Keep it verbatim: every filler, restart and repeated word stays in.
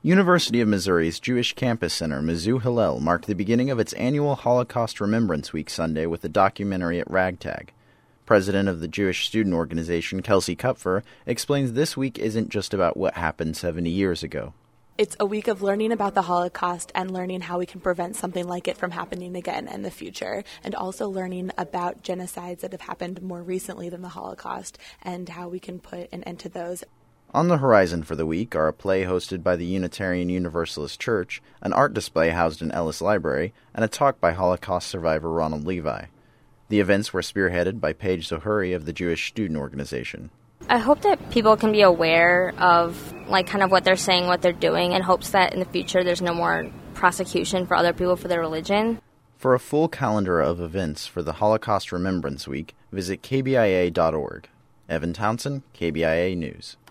University of Missouri's Jewish Campus Center, Mizzou Hillel, marked the beginning of its annual Holocaust Remembrance Week Sunday with a documentary at Ragtag. President of the Jewish student organization, Kelsey Kupfer, explains this week isn't just about what happened seventy years ago. It's a week of learning about the Holocaust and learning how we can prevent something like it from happening again in the future, and also learning about genocides that have happened more recently than the Holocaust and how we can put an end to those. On the horizon for the week are a play hosted by the Unitarian Universalist Church, an art display housed in Ellis Library, and a talk by Holocaust survivor Ronald Levi. The events were spearheaded by Paige Zohuri of the Jewish Student Organization. I hope that people can be aware of, like, kind of what they're saying, what they're doing, and hopes that in the future there's no more prosecution for other people for their religion. For a full calendar of events for the Holocaust Remembrance Week, visit K B I A dot org. Evan Townsend, K B I A News.